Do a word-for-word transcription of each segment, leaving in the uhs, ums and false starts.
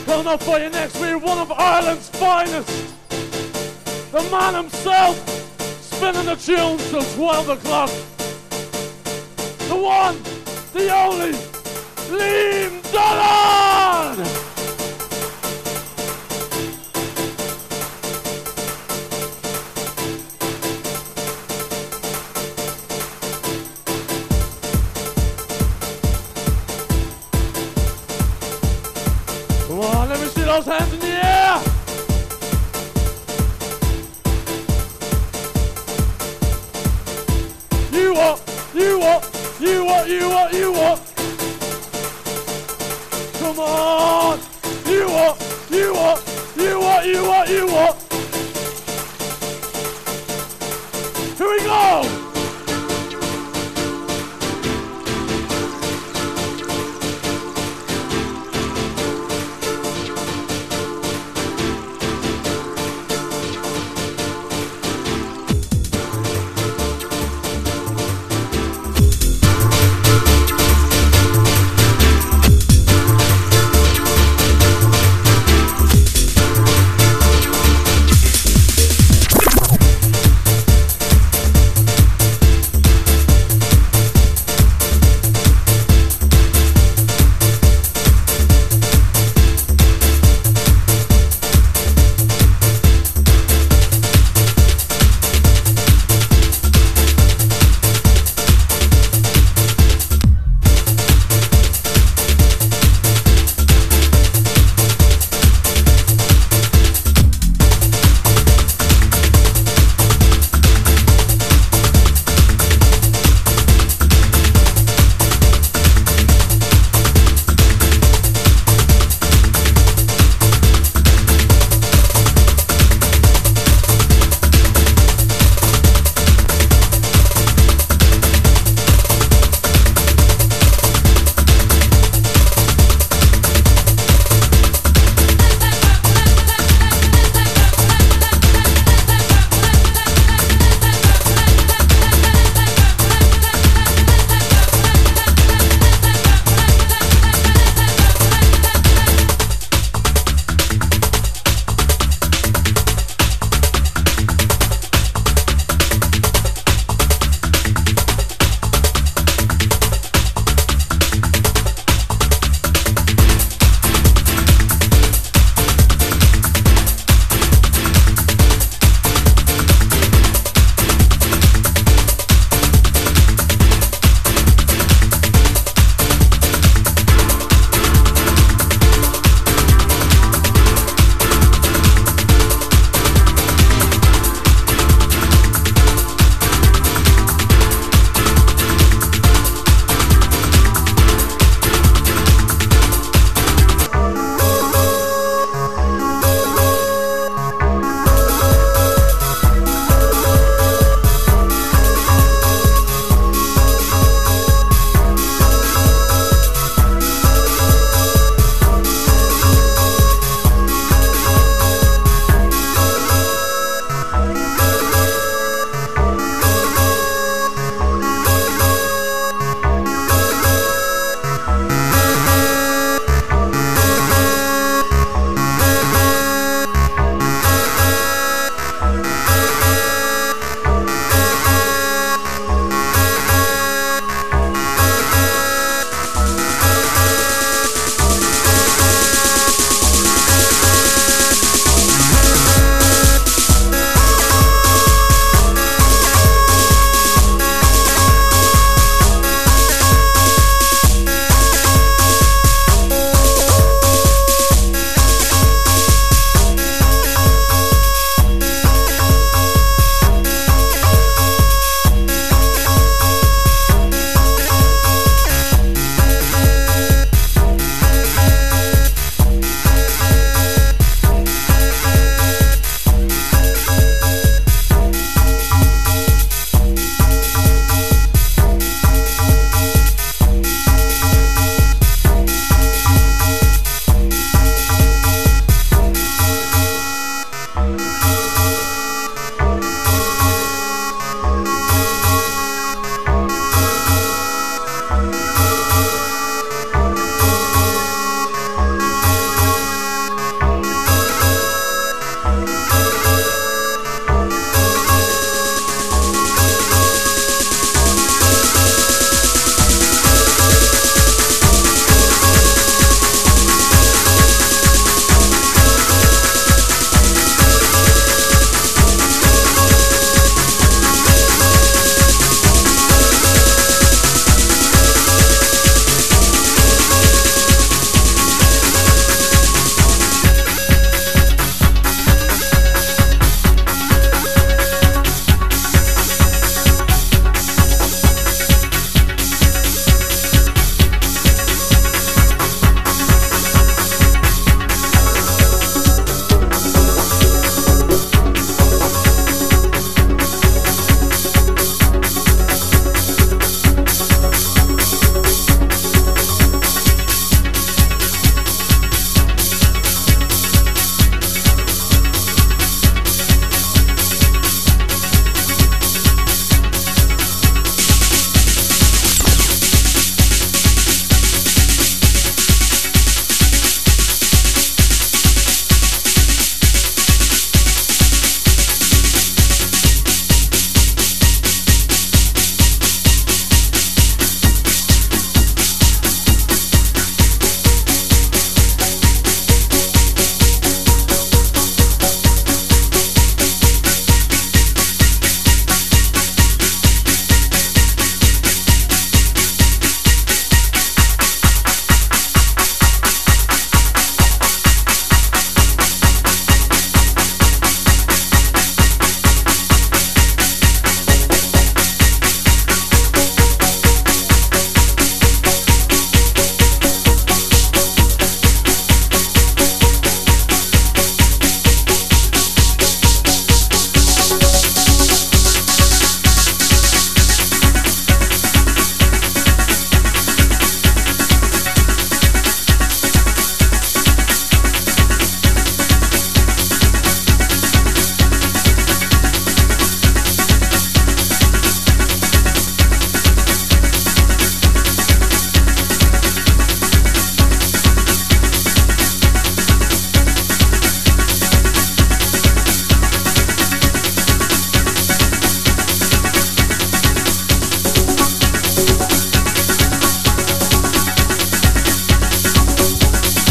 Coming up for you next week, one of Ireland's finest. The man himself, spinning the tunes till twelve o'clock. The one, the only, Liam Dolan! Come on, let me see those hands in the air! You what? You what? You what? You what? You what? Come on! You what? You what? You what? You what? You what? Here we go!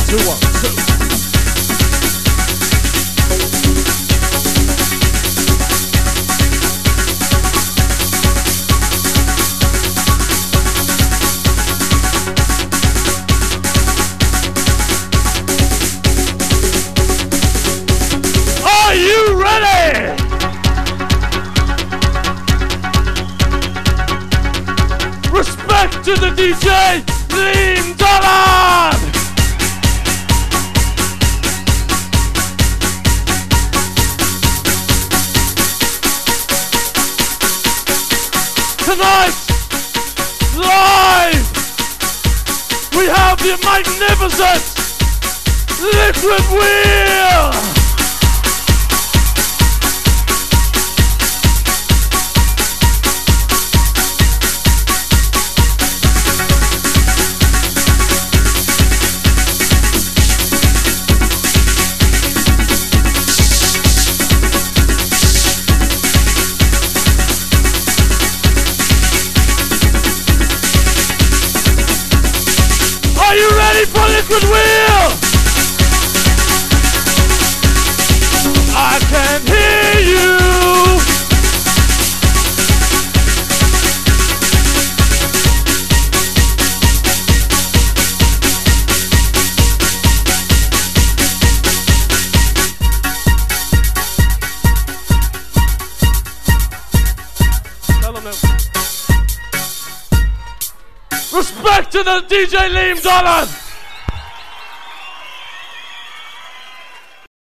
two, one, two. Are you ready? Respect to the D J, Liam Dollard! Tonight, live, we have the magnificent Liquid Wheel! Are you ready for Liquid Wheel? I can hear you. Tell them now. Respect to the D J Liam Dollard!